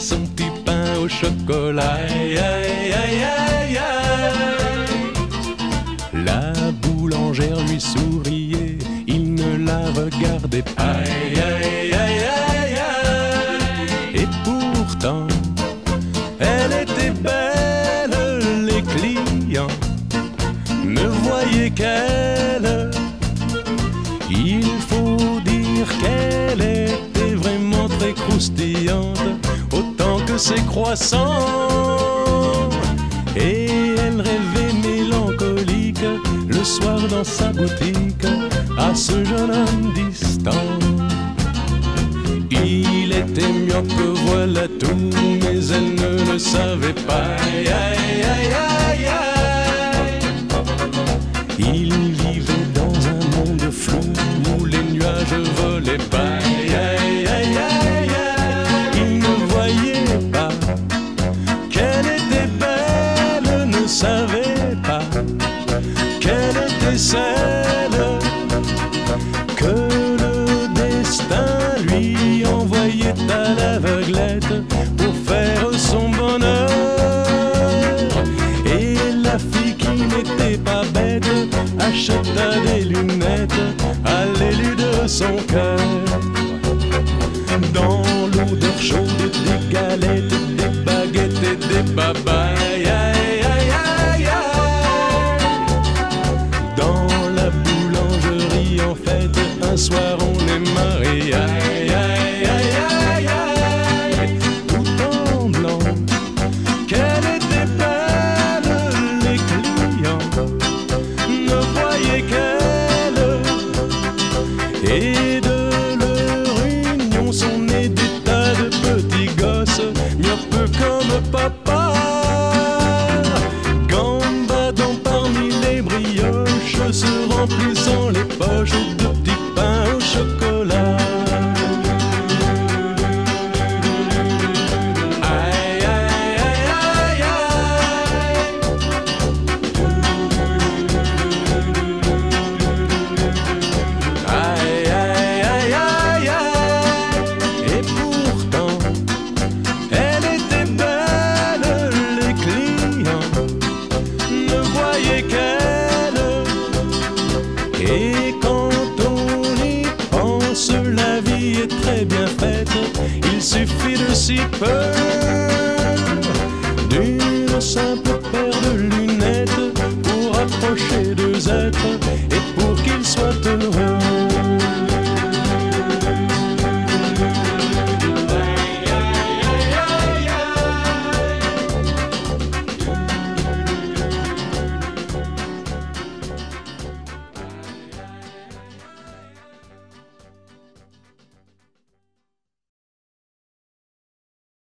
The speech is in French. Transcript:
son petit pain au chocolat. Aïe, aïe, aïe, aïe, aïe. La boulangère lui souriait, il ne la regardait pas. Aïe, aïe, aïe, aïe, aïe. Et pourtant, elle était belle, les clients ne voyaient qu'elle. Il faut dire qu'elle était vraiment très croustillante, autant que ses croissants. Et elle rêvait mélancolique le soir dans sa boutique à ce jeune homme distant. Il était myope, voilà tout, mais elle ne le savait pas. Aïe, aïe, aïe, aïe, aïe. Il vivait dans un monde flou où les nuages volaient pas. Aïe, aïe, aïe, aïe, aïe. Il ne voyait pas qu'elle était belle, ne savait pas qu'elle était celle que le destin lui envoyait à l'aveuglette pour faire son bonheur. Et la fille qui n'était pas bête acheta des lunettes à l'élu de son cœur. Dans l'odeur chaude des galettes, des baguettes et des babayes. Aïe, aïe, aïe, aïe. Dans la boulangerie en fête, un soir on est mariés. Aïe, aïe, aïe, aïe, aïe. Tout en blanc, qu'elle était belle, les clients ne voyaient qu'elle. Et de leur union sont nés des tas de petits gosses, myopes comme papa, gambadant parmi les brioches, se remplissant les poches de petits pains au chocolat. Aïe, aïe, aïe, aïe, aïe. Aïe, aïe, aïe, aïe. Et pourtant, elle était belle, les clients ne voyaient qu'elle. Et quand on y pense, la vie est très bien faite. Il suffit de si peu, d'une simple paire de lunettes pour approcher deux êtres et pour qu'ils soient heureux.